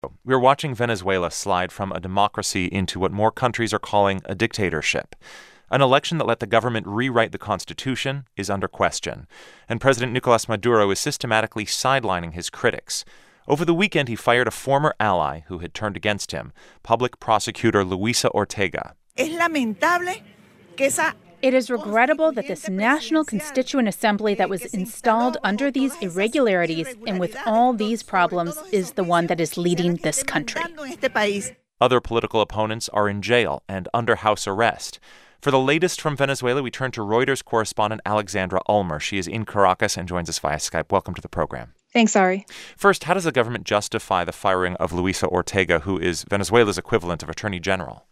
We're watching Venezuela slide from a democracy into what more countries are calling a dictatorship. An election that let the government rewrite the constitution is under question, and President Nicolas Maduro is systematically sidelining his critics. Over the weekend, he fired a former ally who had turned against him, public prosecutor Luisa Ortega. It is regrettable that this National Constituent Assembly that was installed under these irregularities and with all these problems is the one that is leading this country. Other political opponents are in jail and under house arrest. For the latest from Venezuela, we turn to Reuters correspondent Alexandra Ulmer. She is in Caracas and joins us via Skype. Welcome to the program. Thanks, Ari. First, how does the government justify the firing of Luisa Ortega, who is Venezuela's equivalent of Attorney General?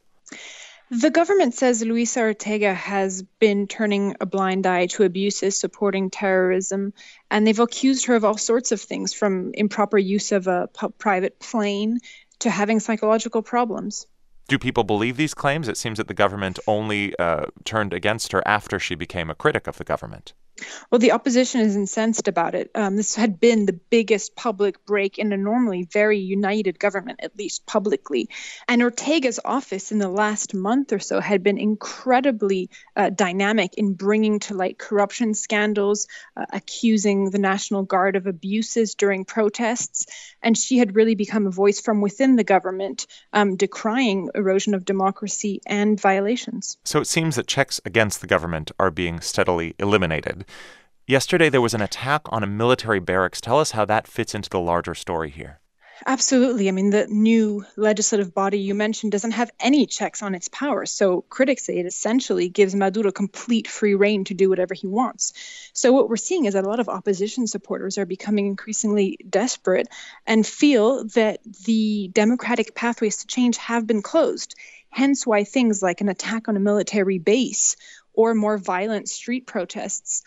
The government says Luisa Ortega has been turning a blind eye to abuses, supporting terrorism, and they've accused her of all sorts of things, from improper use of a private plane to having psychological problems. Do people believe these claims? It seems that the government only turned against her after she became a critic of the government. Well, the opposition is incensed about it. This had been the biggest public break in a normally very united government, at least publicly. And Ortega's office in the last month or so had been incredibly dynamic in bringing to light corruption scandals, accusing the National Guard of abuses during protests. And she had really become a voice from within the government, decrying erosion of democracy and violations. So it seems that checks against the government are being steadily eliminated. Yesterday, there was an attack on a military barracks. Tell us how that fits into the larger story here. Absolutely. I mean, the new legislative body you mentioned doesn't have any checks on its powers. So critics say it essentially gives Maduro complete free rein to do whatever he wants. So what we're seeing is that a lot of opposition supporters are becoming increasingly desperate and feel that the democratic pathways to change have been closed. Hence why things like an attack on a military base or more violent street protests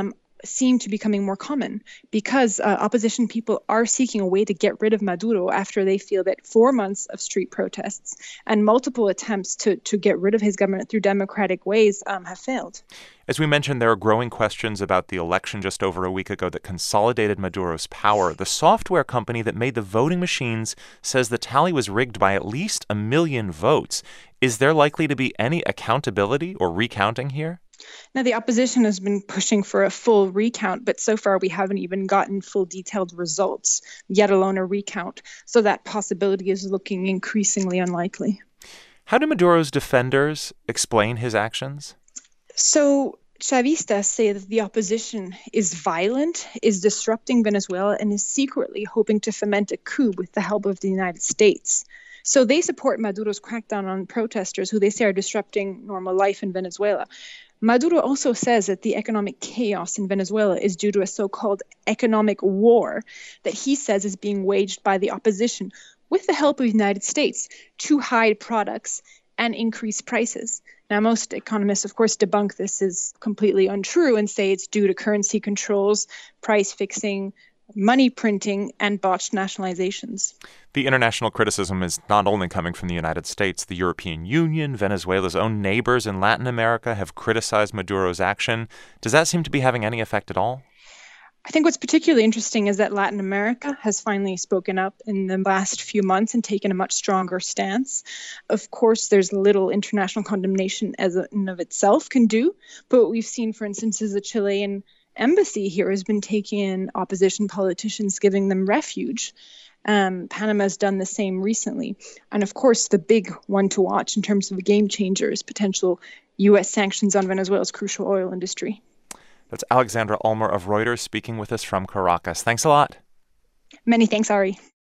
seem to be becoming more common, because opposition people are seeking a way to get rid of Maduro after they feel that 4 months of street protests and multiple attempts to get rid of his government through democratic ways have failed. As we mentioned, there are growing questions about the election just over a week ago that consolidated Maduro's power. The software company that made the voting machines says the tally was rigged by at least 1 million votes. Is there likely to be any accountability or recounting here? Now, the opposition has been pushing for a full recount, but so far we haven't even gotten full detailed results, yet alone a recount. So that possibility is looking increasingly unlikely. How do Maduro's defenders explain his actions? So Chavistas say that the opposition is violent, is disrupting Venezuela, and is secretly hoping to foment a coup with the help of the United States. So they support Maduro's crackdown on protesters who they say are disrupting normal life in Venezuela. Maduro also says that the economic chaos in Venezuela is due to a so-called economic war that he says is being waged by the opposition with the help of the United States to hide products and increase prices. Now, most economists, of course, debunk this as completely untrue and say it's due to currency controls, price fixing, money printing, and botched nationalizations. The international criticism is not only coming from the United States. The European Union, Venezuela's own neighbors in Latin America have criticized Maduro's action. Does that seem to be having any effect at all? I think what's particularly interesting is that Latin America has finally spoken up in the last few months and taken a much stronger stance. Of course, there's little international condemnation as in of itself can do, but what we've seen, for instance, is the Chilean embassy here has been taking in opposition politicians, giving them refuge. Panama's done the same recently. And of course, the big one to watch in terms of a game changer is potential U.S. sanctions on Venezuela's crucial oil industry. That's Alexandra Ulmer of Reuters speaking with us from Caracas. Thanks a lot. Many thanks, Ari.